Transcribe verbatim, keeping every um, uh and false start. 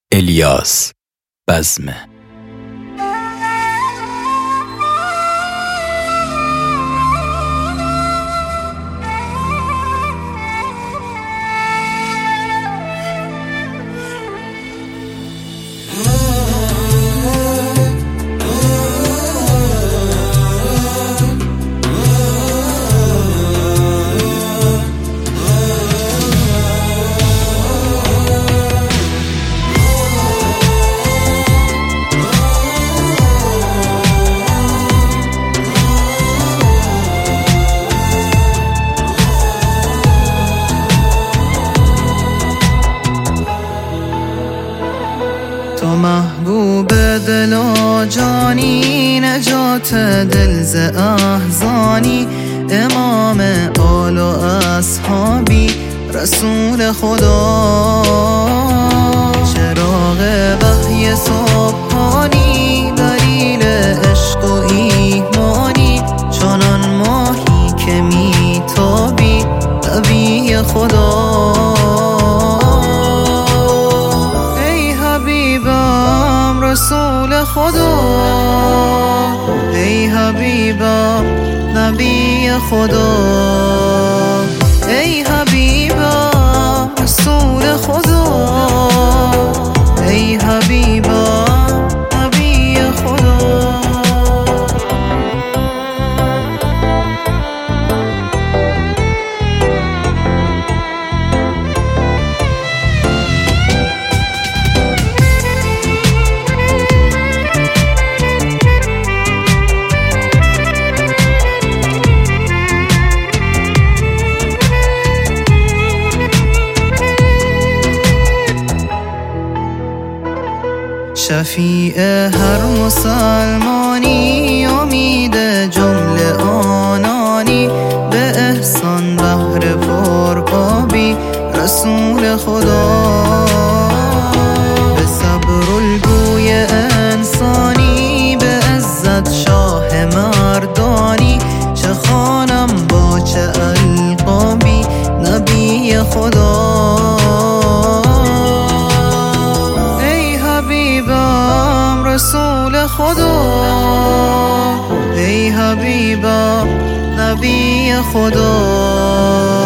الیاس بزمه. تو محبوب دل و جانی، نجات دل ز احزانی، امام آل و اصحابی، رسول خدا، چراغ وحی صبحانی، دلیل عشق و ایمانی، چنان ماهی که میتابی، نبی خدا. رسول خدا، ای حبیبا نبی خدا، ای حبیبا رسول خدا، ای حبیبا نبی خدا. شفیع هر مسلمانی، امید جمله آنانی، به احسان بحر پرآبی، رسول خدا، به صبر الگوی انسانی، به عزت شاه مردانی، چه خوانم با چه القابی، نبی خدا. رسول خدا، ای حبیبا نبی خدا.